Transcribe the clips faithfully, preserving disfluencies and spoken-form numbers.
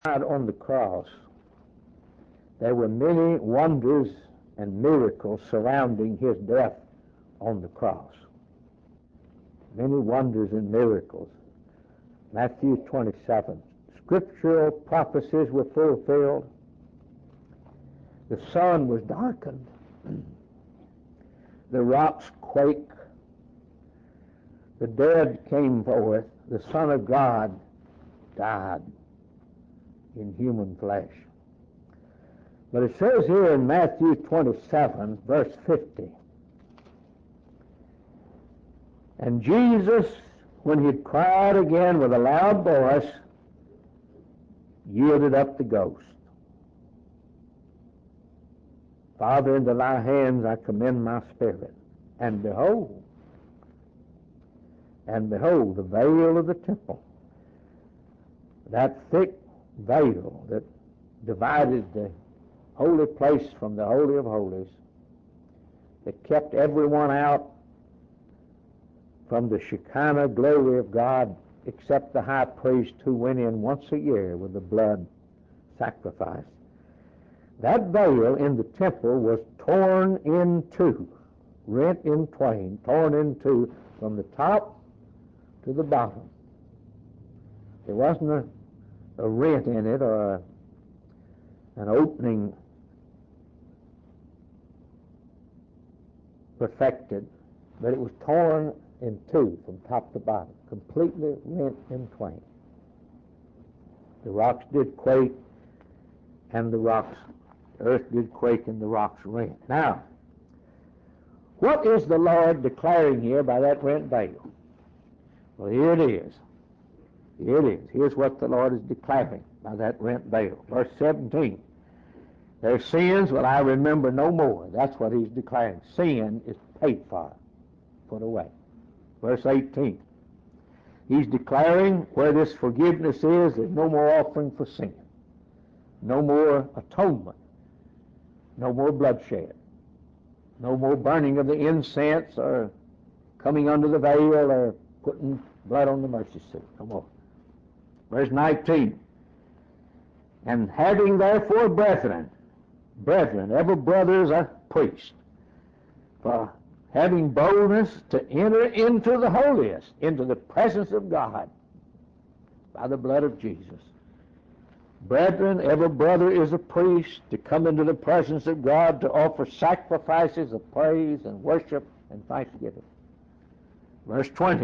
died on the cross, there were many wonders and miracles surrounding his death on the cross. Many wonders and miracles. Matthew twenty-seven. Scriptural prophecies were fulfilled. The sun was darkened. The rocks quake. The dead came forth. The Son of God died in human flesh. But it says here in Matthew twenty-seven, verse fifty, and Jesus, when he had cried again with a loud voice, yielded up the ghost. Father, into thy hands I commend my spirit. And behold, and behold, the veil of the temple, that thick veil that divided the holy place from the Holy of Holies, that kept everyone out from the Shekinah glory of God except the high priest who went in once a year with the blood sacrifice. That veil in the temple was torn in two, rent in twain, torn in two from the top to the bottom. There wasn't a, a rent in it or a, an opening perfected, but it was torn in two from top to bottom, completely rent in twain. The rocks did quake, and the rocks, the earth did quake, and the rocks rent. Now, what is the Lord declaring here by that rent veil? Well, here it is. Here it is. Here's what the Lord is declaring by that rent veil. Verse seventeen. Their sins will I remember no more. That's what he's declaring. Sin is paid for, put away. Verse eighteen. He's declaring where this forgiveness is, there's no more offering for sin. No more atonement. No more bloodshed. No more burning of the incense or coming under the veil or putting blood on the mercy seat. No more. Verse nineteen. And having therefore brethren, brethren, every brother is a priest, for having boldness to enter into the holiest, into the presence of God, by the blood of Jesus. Brethren, every brother is a priest to come into the presence of God to offer sacrifices of praise and worship and thanksgiving. Verse twenty.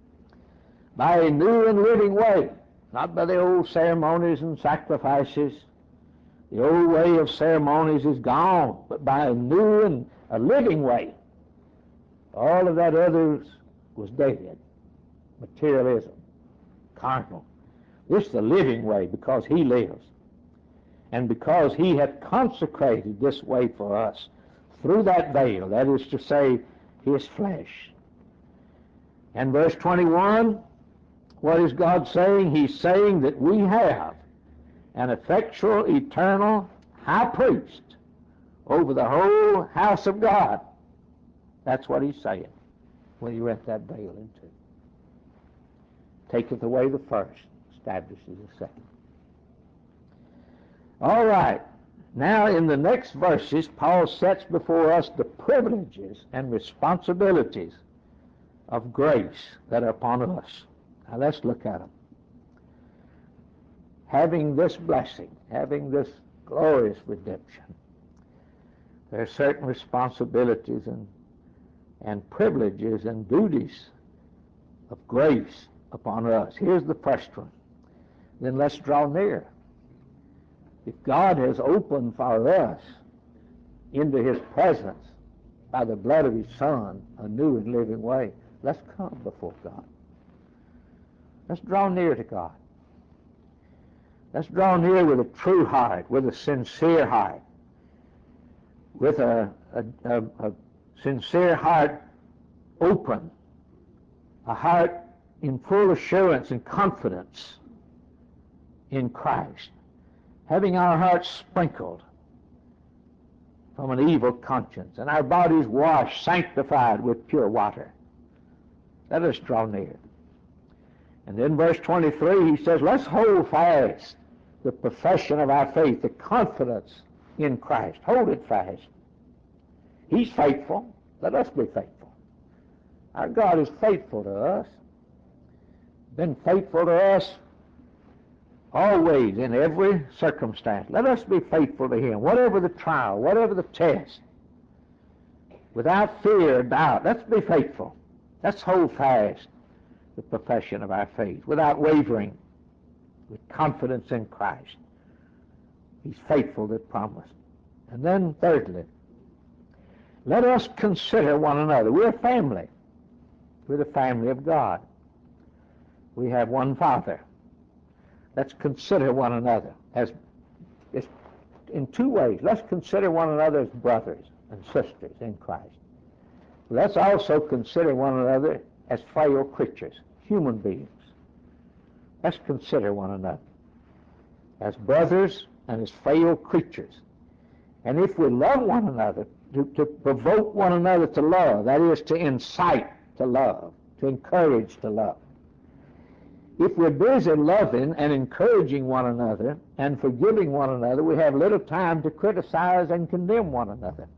By a new and living way, not by the old ceremonies and sacrifices. The old way of ceremonies is gone, but by a new and a living way. All of that others was dead. Materialism, carnal. This is the living way because he lives. And because he hath consecrated this way for us through that veil, that is to say, his flesh. And verse twenty-one, what is God saying? He's saying that we have an effectual, eternal high priest over the whole house of God. That's what he's saying when he rent that veil in two. Taketh away the first, establishes the second. All right. Now in the next verses, Paul sets before us the privileges and responsibilities of grace that are upon us. Now let's look at them. Having this blessing, having this glorious redemption, there are certain responsibilities and, and privileges and duties of grace upon us. Here's the first one. Then let's draw near. If God has opened for us into his presence by the blood of his Son, a new and living way, let's come before God. Let's draw near to God. Let's draw near with a true heart, with a sincere heart, with a, a, a, a sincere heart open, a heart in full assurance and confidence in Christ, having our hearts sprinkled from an evil conscience and our bodies washed, sanctified with pure water. Let us draw near. And then verse twenty-three, he says, let's hold fast the profession of our faith, the confidence in Christ. Hold it fast. He's faithful. Let us be faithful. Our God is faithful to us. Been faithful to us always in every circumstance. Let us be faithful to Him, whatever the trial, whatever the test. Without fear or doubt, let's be faithful. Let's hold fast the profession of our faith without wavering, with confidence in Christ. He's faithful that promised. And then thirdly, let us consider one another. We're a family. We're the family of God. We have one Father. Let's consider one another as, as in two ways. Let's consider one another as brothers and sisters in Christ. Let's also consider one another as frail creatures, human beings. Let's consider one another as brothers and as frail creatures. And if we love one another, to, to provoke one another to love, that is, to incite to love, to encourage to love. If we're busy loving and encouraging one another and forgiving one another, we have little time to criticize and condemn one another.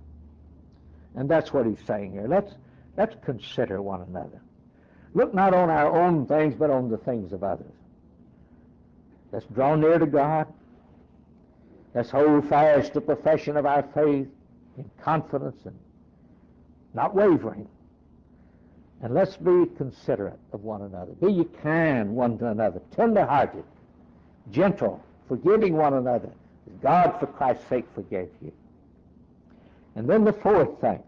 And that's what he's saying here. Let's, let's consider one another. Look not on our own things, but on the things of others. Let's draw near to God. Let's hold fast the profession of our faith in confidence and not wavering. And let's be considerate of one another. Be ye kind one to another, tender-hearted, gentle, forgiving one another, as God for Christ's sake forgave you. And then the fourth thing,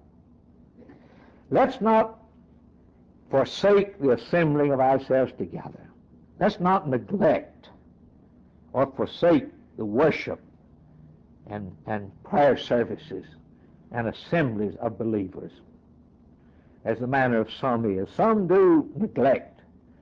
let's not forsake the assembling of ourselves together. Let's not neglect or forsake the worship and, and prayer services and assemblies of believers, as the manner of some is. Some do neglect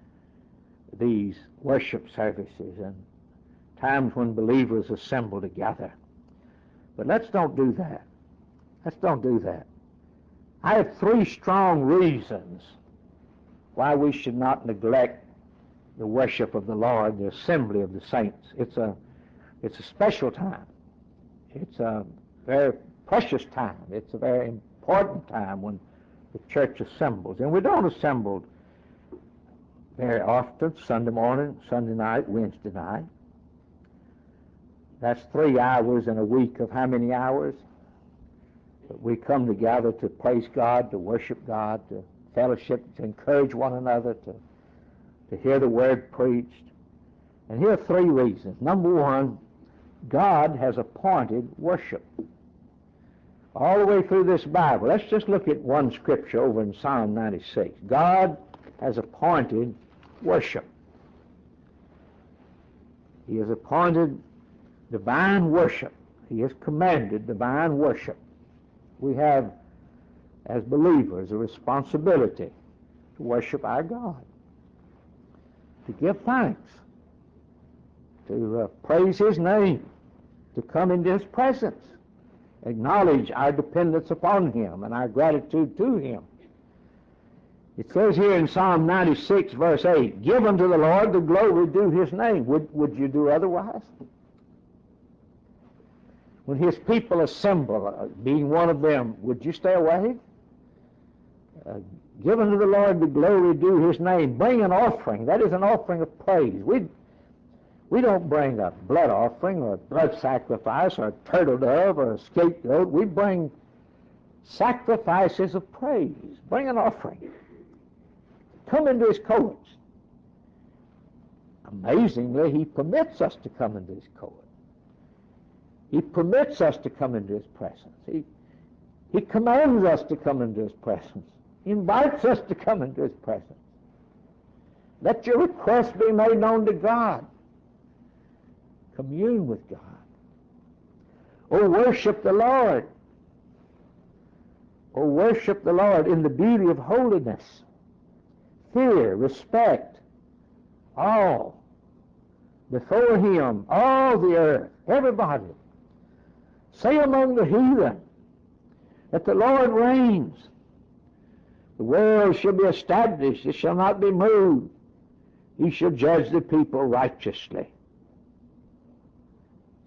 these worship services and times when believers assemble together. But let's don't do that. Let's don't do that. I have three strong reasons why we should not neglect the worship of the Lord, the assembly of the saints. It's a, it's a special time. It's a very precious time. It's a very important time when the church assembles. And we don't assemble very often, Sunday morning, Sunday night, Wednesday night. That's three hours in a week of how many hours? But we come together to praise God, to worship God, to fellowship, to encourage one another, to, to hear the word preached. And here are three reasons. Number one, God has appointed worship. All the way through this Bible. Let's just look at one scripture over in Psalm ninety-six. God has appointed worship. He has appointed divine worship. He has commanded divine worship. We have, as believers, a responsibility to worship our God, to give thanks, to uh, praise His name, to come into His presence, acknowledge our dependence upon Him and our gratitude to Him. It says here in Psalm ninety-six, verse eight, give unto the Lord the glory due His name. Would, would you do otherwise? When His people assemble, uh, being one of them, would you stay away? Uh, give unto the Lord the glory due His name. Bring an offering. That is an offering of praise. We We don't bring a blood offering or a blood sacrifice or a turtle dove or a scapegoat. We bring sacrifices of praise. Bring an offering. Come into His courts. Amazingly, He permits us to come into His court. He permits us to come into His presence. He, he commands us to come into His presence. He invites us to come into His presence. Let your request be made known to God. Commune with God. Oh, worship the Lord. Oh, worship the Lord in the beauty of holiness. Fear, respect, awe before Him, all the earth, everybody. Say among the heathen that the Lord reigns. The world shall be established, it shall not be moved. He shall judge the people righteously.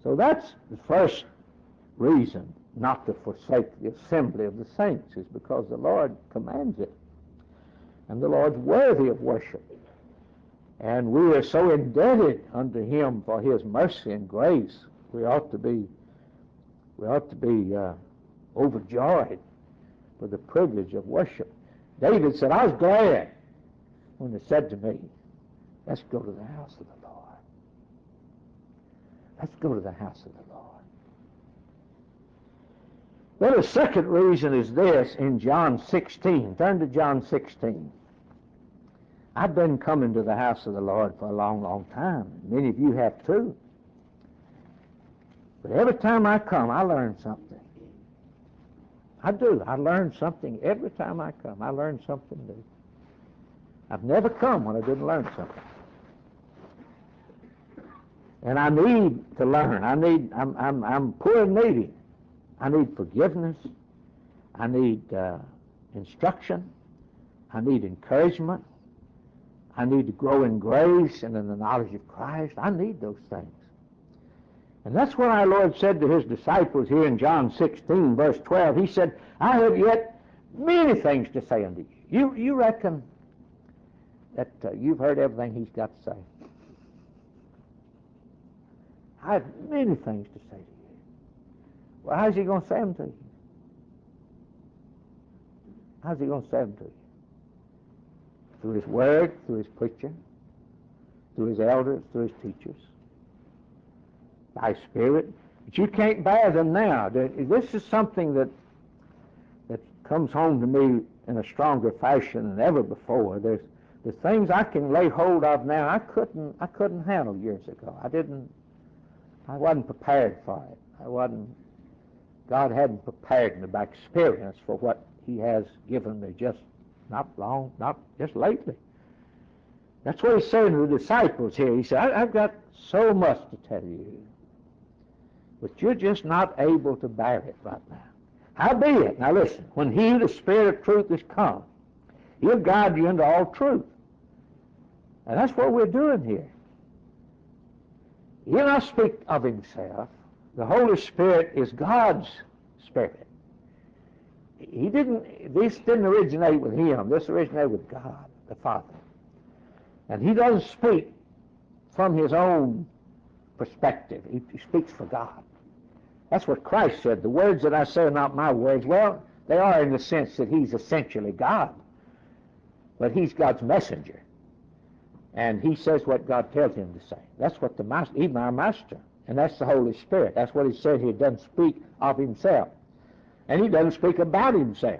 So that's the first reason not to forsake the assembly of the saints, is because the Lord commands it. And the Lord's worthy of worship. And we are so indebted unto him for his mercy and grace. We ought to be, we ought to be uh, overjoyed for the privilege of worship. David said, I was glad when they said to me, let's go to the house of the Lord. Let's go to the house of the Lord. Then the second reason is this in John sixteen. Turn to John sixteen. I've been coming to the house of the Lord for a long, long time. Many of you have too. But every time I come, I learn something. I do. I learn something every time I come. I learn something new. I've never come when I didn't learn something. And I need to learn. I need, I'm, I'm, I'm poor and needy. I need forgiveness. I need uh, instruction. I need encouragement. I need to grow in grace and in the knowledge of Christ. I need those things. And that's what our Lord said to his disciples here in John sixteen, verse twelve. He said, I have yet many things to say unto you. You, you reckon that uh, you've heard everything he's got to say? I have many things to say to you. Well, how's he going to say them to you? How's he going to say them to you? Through his word, through his preacher, through his elders, through his teachers, by his Spirit. But you can't bear them now. This is something that that comes home to me in a stronger fashion than ever before. There's the things I can lay hold of now I couldn't I couldn't handle years ago. I didn't I wasn't prepared for it. I wasn't God hadn't prepared me by experience for what he has given me just not long, not just lately. That's what he's saying to the disciples here. He said, I, I've got so much to tell you, but you're just not able to bear it right now. Howbeit, now listen, when he, the Spirit of truth, is come, he'll guide you into all truth. And that's what we're doing here. He'll not speak of himself. The Holy Spirit is God's Spirit. He didn't, this didn't originate with him. This originated with God, the Father. And he doesn't speak from his own perspective. He, he speaks for God. That's what Christ said. The words that I say are not my words. Well, they are in the sense that he's essentially God. But he's God's messenger. And he says what God tells him to say. That's what the master, even our master. And that's the Holy Spirit. That's what he said. He doesn't speak of himself. And he doesn't speak about himself.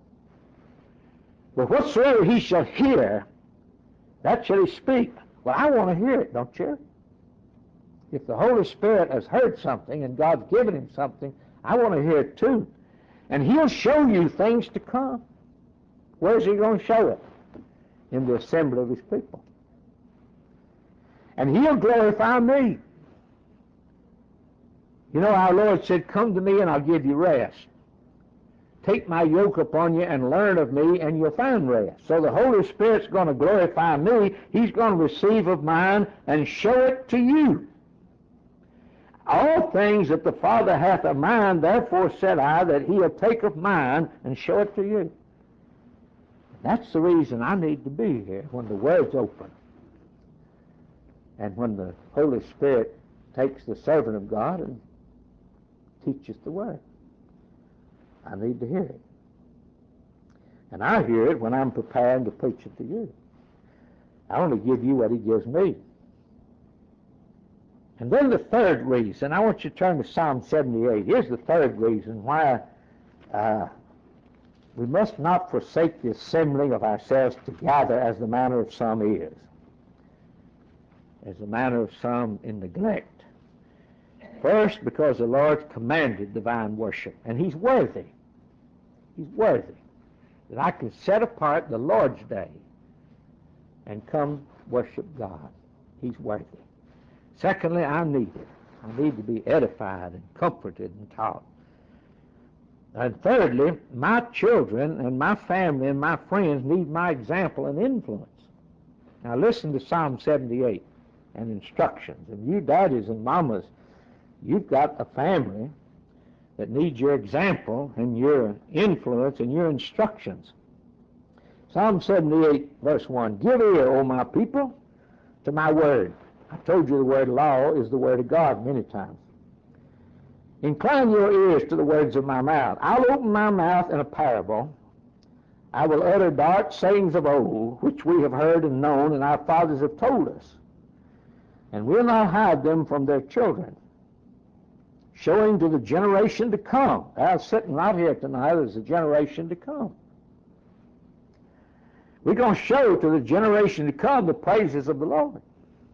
But whatsoever he shall hear, that shall he speak. Well, I want to hear it, don't you? If the Holy Spirit has heard something and God's given him something, I want to hear it too. And he'll show you things to come. Where's he going to show it? In the assembly of his people. And he'll glorify me. You know, our Lord said, come to me and I'll give you rest. Take my yoke upon you and learn of me, and you'll find rest. So the Holy Spirit's going to glorify me. He's going to receive of mine and show it to you. All things that the Father hath of mine, therefore said I, that he'll take of mine and show it to you. That's the reason I need to be here when the Word's open. And when the Holy Spirit takes the servant of God and teaches the Word. I need to hear it. And I hear it when I'm preparing to preach it to you. I only give you what he gives me. And then the third reason, I want you to turn to Psalm seventy-eight. Here's the third reason why uh, we must not forsake the assembling of ourselves together as the manner of some is, as the manner of some in neglect. First, because the Lord commanded divine worship, and he's worthy. He's worthy that I can set apart the Lord's day and come worship God. He's worthy. Secondly, I need it. I need to be edified and comforted and taught. And thirdly, my children and my family and my friends need my example and influence. Now listen to Psalm seventy-eight and instructions. And you daddies and mamas, You've got a family that needs your example and your influence and your instructions. Psalm seventy-eight, verse one, give ear, O my people, to my word. I told you the word law is the word of God many times. Incline your ears to the words of my mouth. I'll open my mouth in a parable. I will utter dark sayings of old, which we have heard and known, and our fathers have told us. And we'll not hide them from their children, showing to the generation to come. I'm sitting out here tonight as a generation to come. We're going to show to the generation to come the praises of the Lord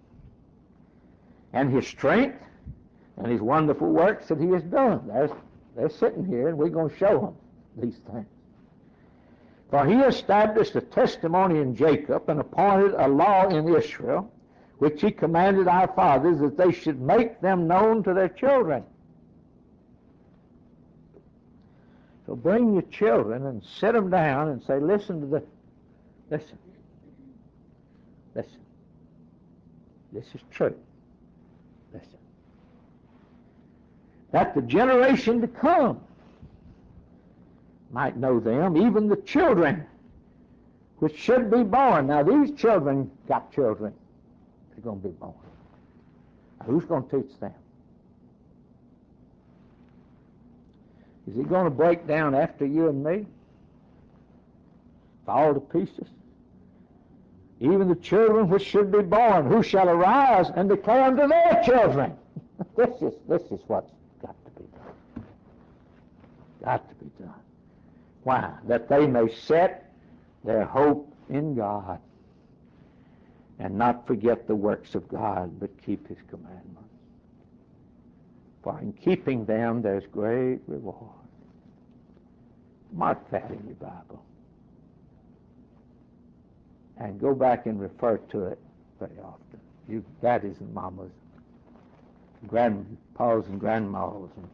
and His strength and His wonderful works that He has done. They're, they're sitting here, and we're going to show them these things. For He established a testimony in Jacob and appointed a law in Israel, which He commanded our fathers that they should make them known to their children. So bring your children and sit them down and say, listen to the, listen, listen. This is true. Listen. That the generation to come might know them, even the children which should be born. Now these children got children. They're going to be born. Now, who's going to teach them? Is He going to break down after you and me? Fall to pieces? Even the children which should be born, who shall arise and declare unto their children? This is, this is what's got to be done. Got to be done. Why? That they may set their hope in God and not forget the works of God, but keep His commandments. For in keeping them there's great reward. Mark that in your Bible. And go back and refer to it very often. You daddies and mamas, grandpas and grandmas. And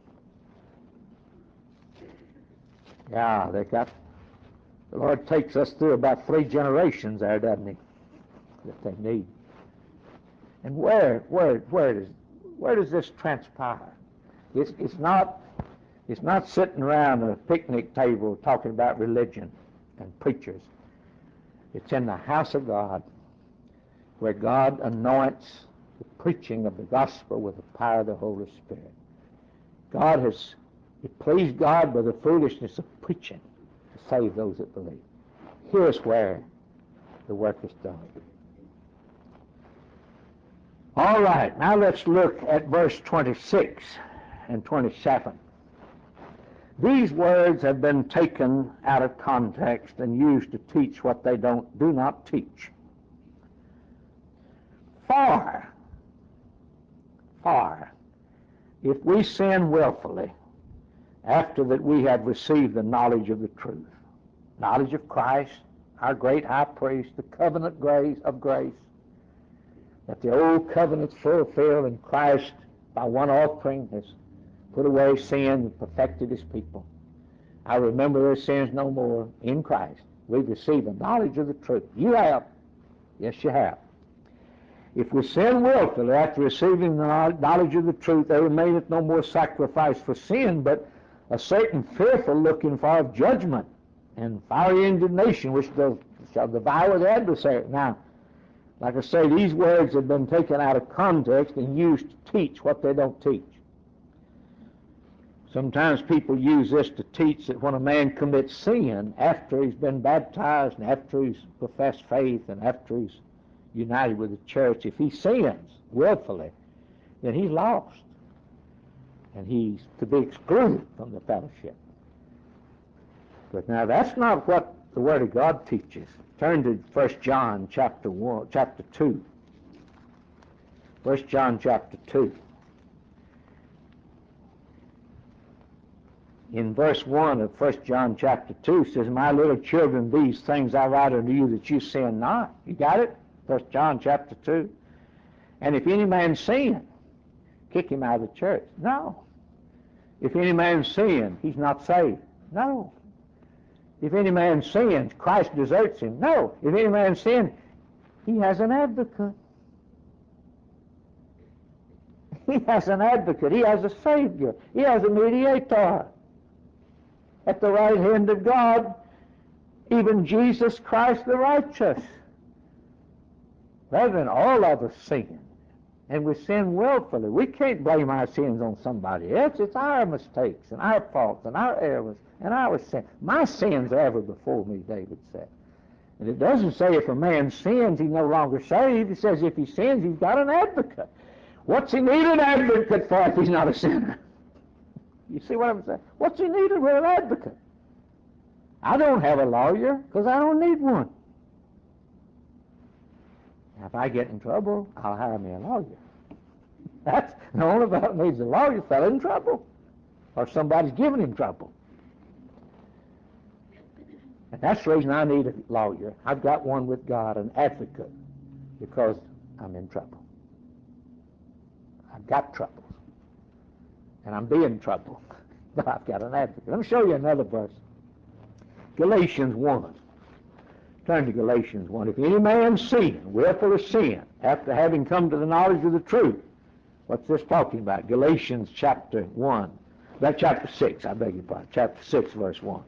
yeah, they got, the Lord takes us through about three generations there, doesn't He? That they need. And where, where, where does, where does this transpire? It's, it's not, it's not sitting around a picnic table talking about religion and preachers. It's in the house of God, where God anoints the preaching of the gospel with the power of the Holy Spirit. God has, it pleased God by the foolishness of preaching to save those that believe. Here's where the work is done. All right, now let's look at verse twenty-six and twenty-seven. These words have been taken out of context and used to teach what they don't do not teach. For, for, if we sin willfully, after that we have received the knowledge of the truth, knowledge of Christ, our great high priest, the covenant grace of grace, that the old covenant's fulfilled in Christ by one offering has put away sin and perfected His people. I remember their sins no more in Christ. We've received the knowledge of the truth. You have. Yes, you have. If we sin willfully after receiving the knowledge of the truth, there remaineth no more sacrifice for sin, but a certain fearful looking for of judgment and fiery indignation which shall devour the adversary. Now, like I say, these words have been taken out of context and used to teach what they don't teach. Sometimes people use this to teach that when a man commits sin, after he's been baptized and after he's professed faith and after he's united with the church, if he sins willfully, then he's lost. And he's to be excluded from the fellowship. But now that's not what the Word of God teaches. Turn to First John chapter one, chapter two. First John chapter two. In verse one of First John chapter two says, my little children, these things I write unto you that you sin not. You got it? First John chapter two. And if any man sin, kick him out of the church. No. If any man sin, he's not saved. No. If any man sins, Christ deserts him. No. If any man sin, he has an advocate. He has an advocate. He has a Savior. He has a mediator. At the right hand of God, even Jesus Christ the righteous. Brethren, all of us sin. And we sin willfully. We can't blame our sins on somebody else. It's our mistakes and our faults and our errors and our sins. My sins are ever before me, David said. And it doesn't say if a man sins, he's no longer saved. It says if he sins, he's got an advocate. What's he need an advocate for if he's not a sinner? You see what I'm saying? What's he needed with an advocate? I don't have a lawyer because I don't need one. Now, if I get in trouble, I'll hire me a lawyer. That's the only fellow that needs a lawyer, fell in trouble, or somebody's giving him trouble. And that's the reason I need a lawyer. I've got one with God, an advocate, because I'm in trouble. I've got troubles, and I'm being troubled, but I've got an advocate. Let me show you another verse. Galatians one. Turn to Galatians one. If any man sin, willful sin, after having come to the knowledge of the truth. What's this talking about? Galatians chapter one. That chapter six, I beg your pardon. Chapter six, verse one.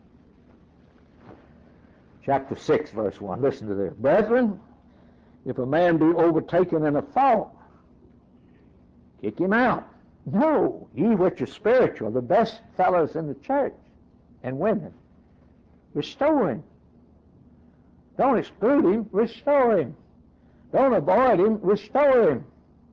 Chapter six, verse one. Listen to this. Brethren, if a man be overtaken in a fault, kick him out. No, ye which are spiritual, the best fellows in the church, and women, restore him. Don't exclude him, restore him. Don't avoid him, restore him.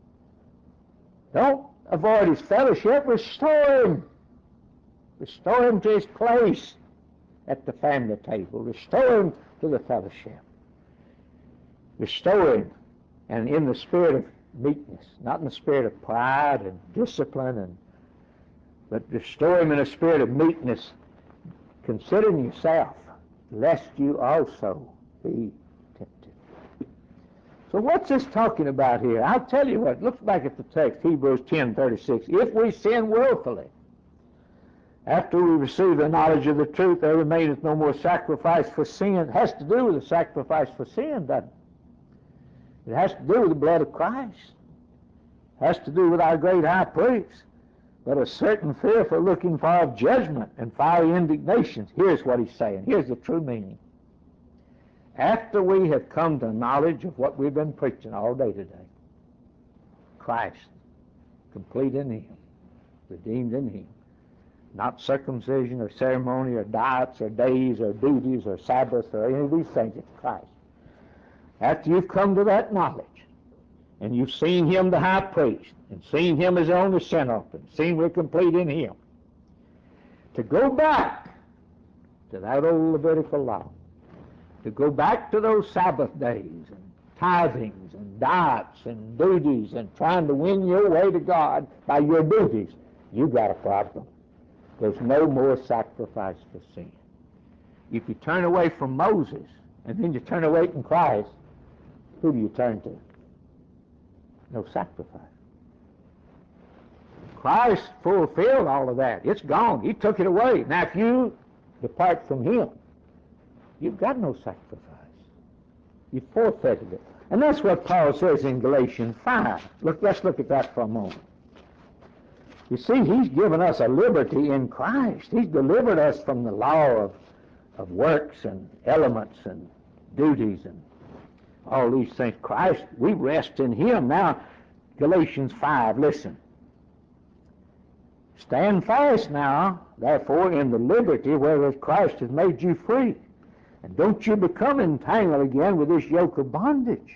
Don't avoid his fellowship, restore him. Restore him to his place at the family table. Restore him to the fellowship. Restore him, and in the spirit of meekness, not in the spirit of pride and discipline, and but restore him in a spirit of meekness, considering yourself, lest you also be tempted. So what's this talking about here? I'll tell you what. Look back at the text, Hebrews ten thirty-six. If we sin willfully, after we receive the knowledge of the truth, there remaineth no more sacrifice for sin. It has to do with the sacrifice for sin, doesn't it? It has to do with the blood of Christ. It has to do with our great high priest. But a certain fearful looking for of judgment and fiery indignation. Here's what he's saying. Here's the true meaning. After we have come to knowledge of what we've been preaching all day today, Christ, complete in him, redeemed in him, not circumcision or ceremony or diets or days or duties or Sabbaths or any of these things, it's Christ. After you've come to that knowledge, and you've seen him the high priest, and seen him as the only sin offering, seen we're complete in him, to go back to that old Levitical law, to go back to those Sabbath days and tithings and diets and duties and trying to win your way to God by your duties, you've got a problem. There's no more sacrifice for sin. If you turn away from Moses and then you turn away from Christ, who do you turn to? No sacrifice. Christ fulfilled all of that. It's gone. He took it away. Now if you depart from him, you've got no sacrifice. You forfeited it. And that's what Paul says in Galatians five. Look, let's look at that for a moment. You see, he's given us a liberty in Christ. He's delivered us from the law of, of works and elements and duties and all these things. Christ, we rest in him. Now, Galatians five, listen. Stand fast now, therefore, in the liberty wherewith Christ has made you free. And don't you become entangled again with this yoke of bondage.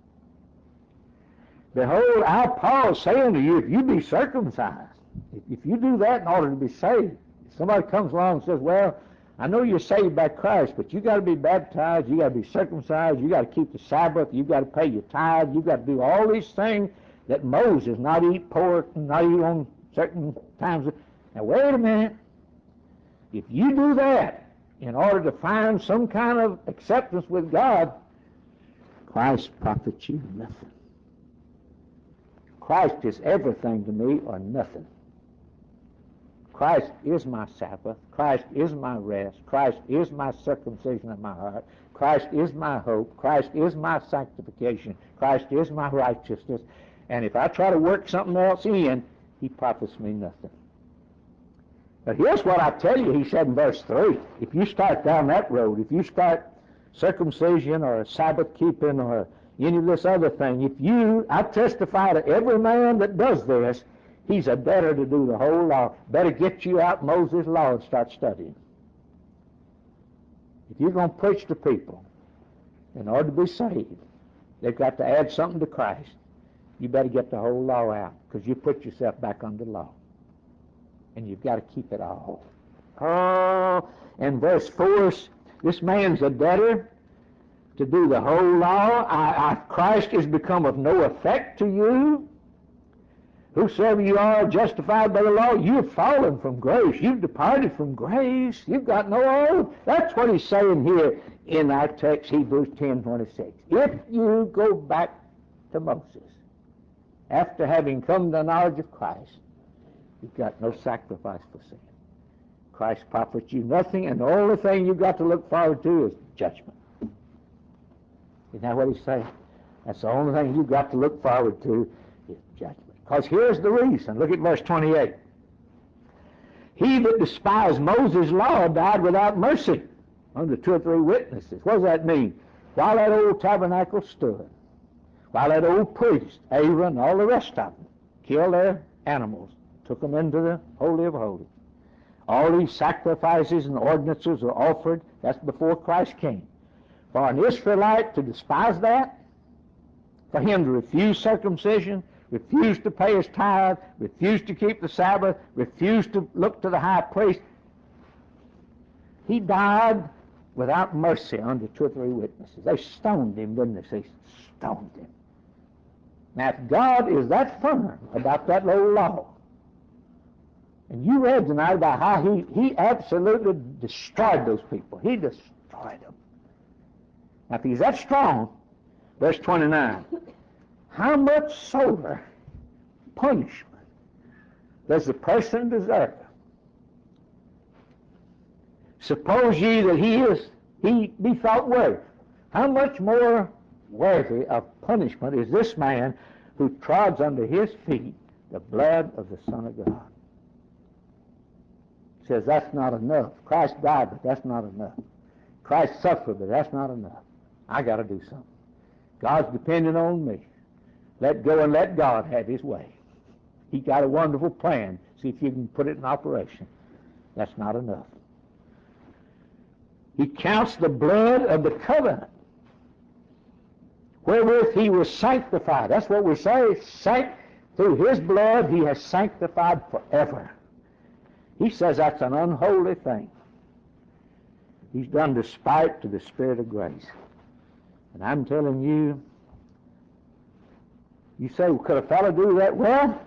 Behold, our Paul saying to you, if you be circumcised, if you do that in order to be saved, if somebody comes along and says, well, I know you're saved by Christ, but you got to be baptized, you got to be circumcised, you got to keep the Sabbath, you got to pay your tithe, you got to do all these things that Moses, not eat pork, not eat on certain times. Now, wait a minute. If you do that in order to find some kind of acceptance with God, Christ profits you nothing. Christ is everything to me or nothing. Christ is my Sabbath. Christ is my rest. Christ is my circumcision of my heart. Christ is my hope. Christ is my sanctification. Christ is my righteousness. And if I try to work something else in, he profits me nothing. But here's what I tell you, he said in verse three. If you start down that road, if you start circumcision or Sabbath keeping or any of this other thing, if you, I testify to every man that does this, he's a debtor to do the whole law. Better get you out Moses' law and start studying. If you're going to preach to people, in order to be saved, they've got to add something to Christ. You better get the whole law out, because you put yourself back under law. And you've got to keep it all. Oh, and verse four, this man's a debtor to do the whole law. I, I, Christ is become of no effect to you. Whosoever you are justified by the law, you've fallen from grace. You've departed from grace. You've got no oath. That's what he's saying here in our text, Hebrews ten twenty-six. If you go back to Moses, after having come to the knowledge of Christ, you've got no sacrifice for sin. Christ profits you nothing, and the only thing you've got to look forward to is judgment. Isn't that what he's saying? That's the only thing you've got to look forward to is judgment. Because here's the reason. Look at verse twenty-eight. He that despised Moses' law died without mercy under two or three witnesses. What does that mean? While that old tabernacle stood, while that old priest, Aaron, and all the rest of them killed their animals, took them into the Holy of Holies. All these sacrifices and ordinances were offered. That's before Christ came. For an Israelite to despise that, for him to refuse circumcision, refuse to pay his tithe, refuse to keep the Sabbath, refuse to look to the high priest, he died without mercy under two or three witnesses. They stoned him, didn't they? They stoned him. Now, if God is that firm about that little law, and you read tonight about how he, he absolutely destroyed those people. He destroyed them. Now, if he's that strong, verse twenty-nine, how much sorer punishment does the person deserve? Suppose ye that he is, he be thought worthy. How much more worthy of punishment is this man who trods under his feet the blood of the Son of God? Says that's not enough. Christ died, but that's not enough. Christ suffered, but that's not enough. I got to do something. God's depending on me. Let go and let God have his way. He got a wonderful plan. See if you can put it in operation. That's not enough. He counts the blood of the covenant wherewith he was sanctified. That's what we say. Sanct- through his blood he has sanctified forever. He says that's an unholy thing. He's done despite to the Spirit of grace. And I'm telling you, you say, well, could a fellow do that? Well,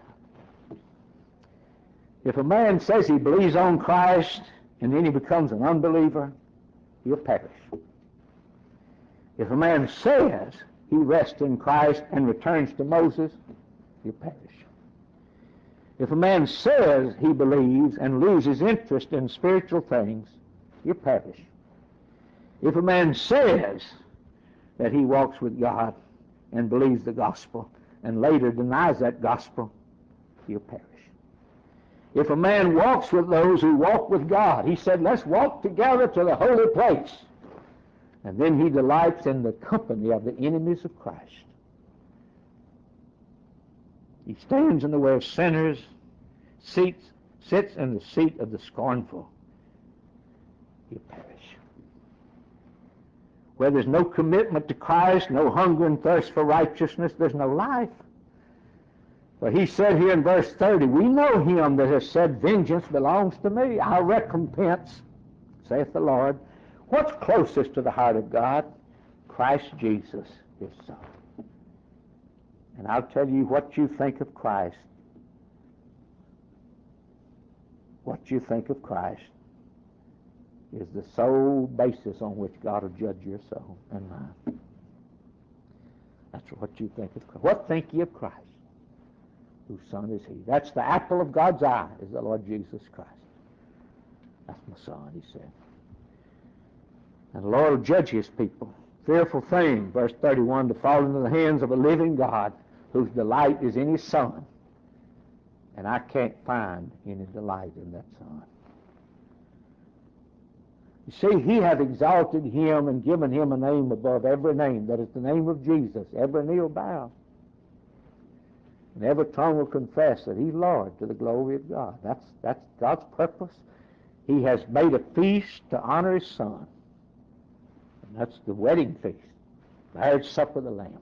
if a man says he believes on Christ and then he becomes an unbeliever, he'll perish. If a man says he rests in Christ and returns to Moses, he'll perish. If a man says he believes and loses interest in spiritual things, he'll perish. If a man says that he walks with God and believes the gospel and later denies that gospel, he'll perish. If a man walks with those who walk with God, he said, let's walk together to the holy place. And then he delights in the company of the enemies of Christ. He stands in the way of sinners, seats, sits in the seat of the scornful. He'll perish. Where there's no commitment to Christ, no hunger and thirst for righteousness, there's no life. For he said here in verse thirty, we know him that has said, vengeance belongs to me. I'll recompense, saith the Lord. What's closest to the heart of God? Christ Jesus, his Son. And I'll tell you what you think of Christ. What you think of Christ is the sole basis on which God will judge your soul and mine. That's what you think of Christ. What think ye of Christ? Whose Son is he? That's the apple of God's eye, is the Lord Jesus Christ. That's my Son, he said. And the Lord will judge his people. Fearful thing, verse thirty-one, to fall into the hands of a living God whose delight is in his Son. And I can't find any delight in that Son. You see, he hath exalted him and given him a name above every name, that is the name of Jesus. Every knee will bow, and every tongue will confess that he's Lord, to the glory of God. That's, that's God's purpose. He has made a feast to honor his Son. And that's the wedding feast, marriage supper of the Lamb.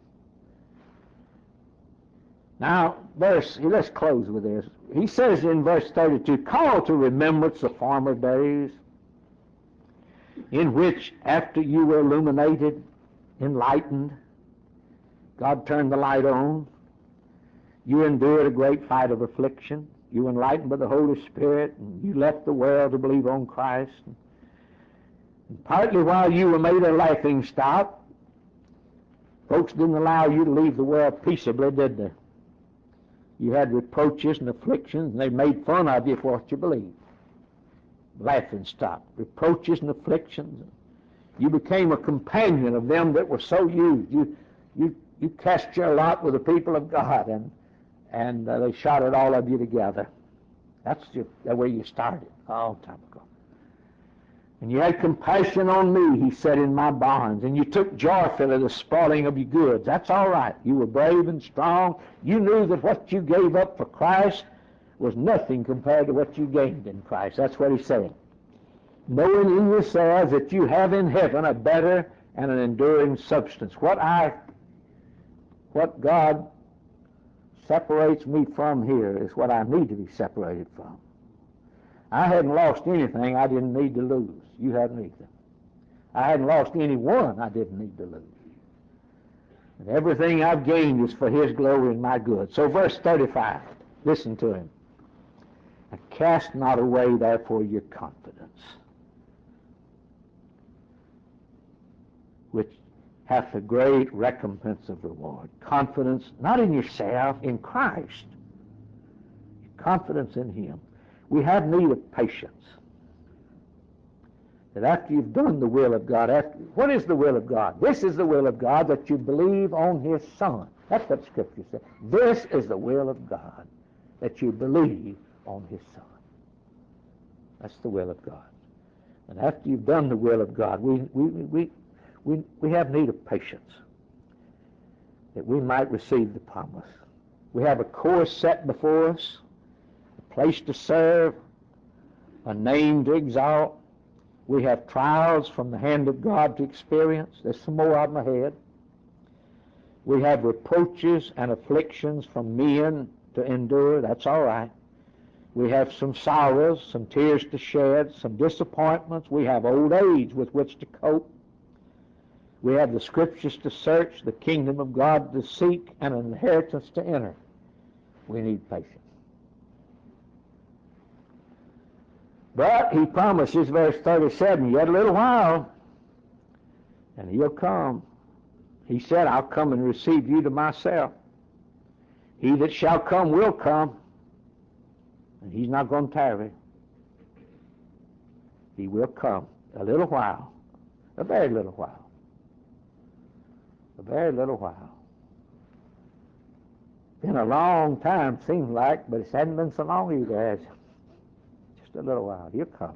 Now, verse, let's close with this. He says in verse thirty-two, call to remembrance the former days, in which, after you were illuminated, enlightened, God turned the light on, you endured a great fight of affliction, you were enlightened by the Holy Spirit, and you left the world to believe on Christ. And partly while you were made a laughing stock, folks didn't allow you to leave the world peaceably, did they? You had reproaches and afflictions, and they made fun of you for what you believed. Laughing stock, reproaches and afflictions. You became a companion of them that were so used. You, you, you cast your lot with the people of God, and and uh, they shouted all of you together. That's the, the way you started a long time ago. And you had compassion on me, he said, in my bonds, and you took joyfully the spoiling of your goods. That's all right. You were brave and strong. You knew that what you gave up for Christ was nothing compared to what you gained in Christ. That's what he's saying. Knowing in yourselves that you have in heaven a better and an enduring substance. What I, what God separates me from here is what I need to be separated from. I hadn't lost anything I didn't need to lose. You hadn't either. I hadn't lost anyone I didn't need to lose. And everything I've gained is for his glory and my good. So verse thirty-five, listen to him. And cast not away therefore your confidence, which hath a great recompense of reward. Confidence not in yourself, in Christ. Confidence in him. We have need of patience. That after you've done the will of God, after, what is the will of God? This is the will of God, that you believe on his Son. That's what Scripture says. This is the will of God, that you believe on his Son. That's the will of God. And after you've done the will of God, we, we, we, we, we have need of patience, that we might receive the promise. We have a course set before us, a place to serve, a name to exalt. We have trials from the hand of God to experience. There's some more of them ahead. We have reproaches and afflictions from men to endure. That's all right. We have some sorrows, some tears to shed, some disappointments. We have old age with which to cope. We have the Scriptures to search, the kingdom of God to seek, and an inheritance to enter. We need patience. But he promises, verse thirty-seven, yet a little while, and he'll come. He said, I'll come and receive you to myself. He that shall come will come, and he's not going to tarry. He will come a little while, a very little while. A very little while. Been a long time, seems like, but it hasn't been so long either, has it? Just a little while. He'll come.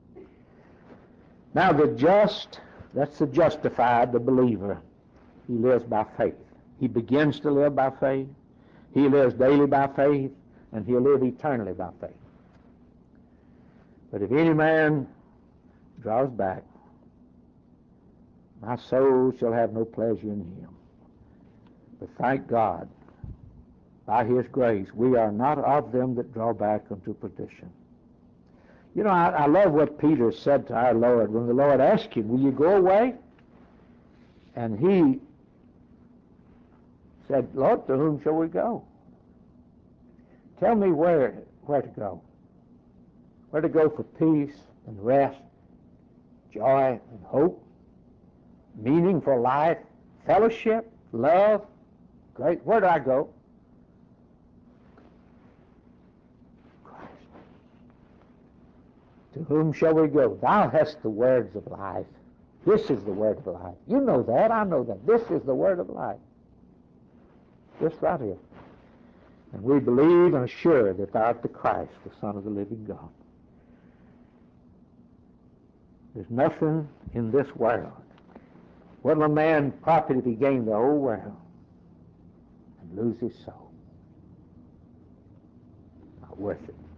Now the just, that's the justified, the believer. He lives by faith. He begins to live by faith. He lives daily by faith, and he'll live eternally by faith. But if any man draws back, my soul shall have no pleasure in him. But thank God, by his grace, we are not of them that draw back unto perdition. You know, I, I love what Peter said to our Lord when the Lord asked him, will you go away? And he said, Lord, to whom shall we go? Tell me where, where to go. Where to go for peace and rest, joy and hope, meaningful life, fellowship, love. Great. Where do I go? Christ. To whom shall we go? Thou hast the words of life. This is the word of life. You know that. I know that. This is the word of life. This right here. And we believe and are sure that thou art the Christ, the Son of the living God. There's nothing in this world. What will a man profit if he gain the whole world and lose his soul? Not worth it.